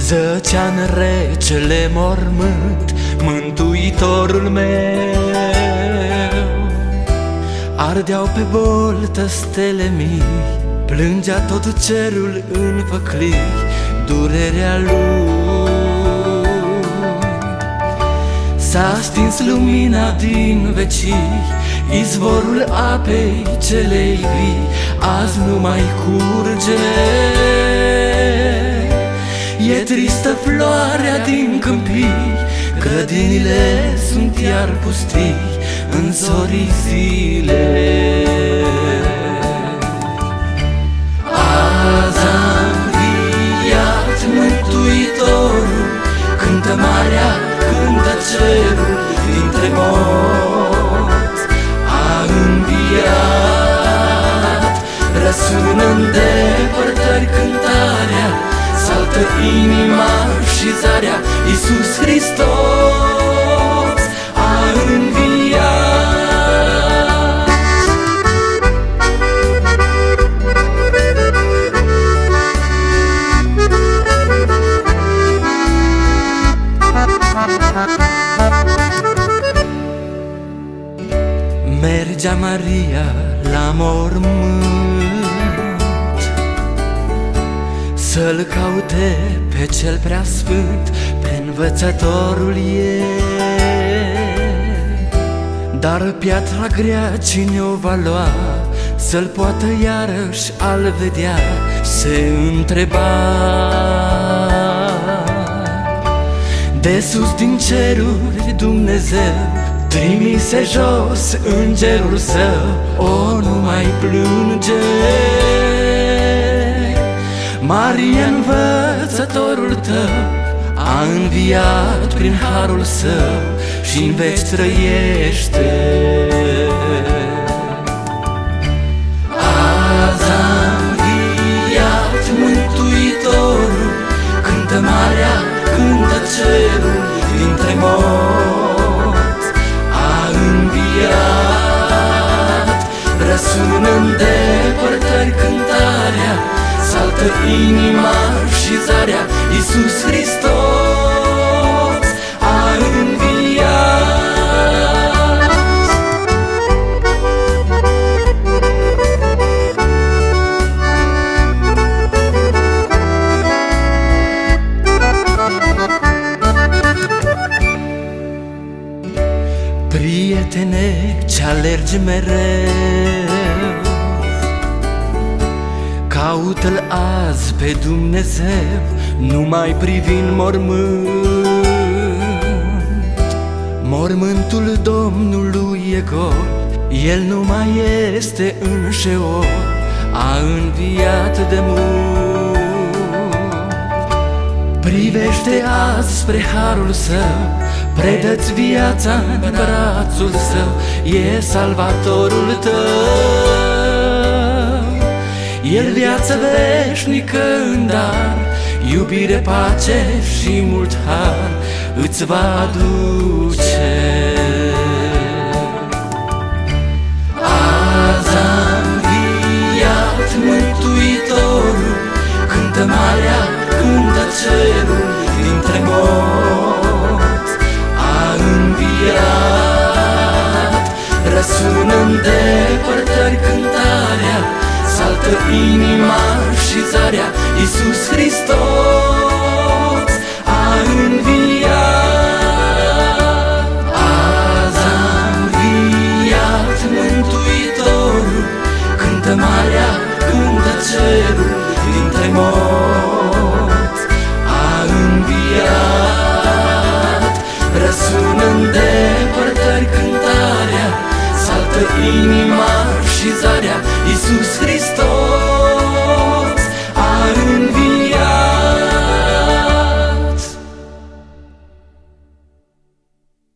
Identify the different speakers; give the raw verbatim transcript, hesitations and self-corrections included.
Speaker 1: Zăcea-n recele mormânt Mântuitorul meu. Ardeau pe boltă stele mii, plângea tot cerul în făclii durerea lui. S-a stins lumina din vecii, izvorul apei celei vii azi nu mai curge. E tristă floarea din câmpii, grădinile sunt iar pustii în zorii zilei. Azi a înviat Mântuitorul, cântă marea, cântă cerul dintre morți. A înviat, răsună-n depărtări cântarea, saltă inima și zarea, Iisus Hristos a înviat. Mergea Maria la mormânt să-l caute pe cel preasfânt, pe învățătorul ei. Dar piatra grea cine o va lua, să-l poată iarăși al vedea, se întreba. De sus din ceruri Dumnezeu trimise jos îngerul său, o nu mai plânge. Maria, învățătorul tău a înviat prin harul său și-n veci trăiește. Azi a înviat Mântuitorul, cântă marea, cântă cerul dintre morți. A înviat, răsună-n depărtări cântarea, saltă inima și zarea, Iisus Hristos a înviat. Prietene, ce alergi mereu, caută-L azi pe Dumnezeu, nu mai privi în mormânt. Mormântul Domnului e gol, El nu mai este în șeol, a înviat de mult. Privește azi spre harul Său, predă-ți viața în brațul Său, e salvatorul tău. El viață veșnică în dar, iubire, pace și mult har îți va aduce. Azi a înviat Mântuitorul, cântă marea, cântă cerul dintre morți. A înviat, răsună-n depărtări cântarea, saltă inima și zarea, Iisus Hristos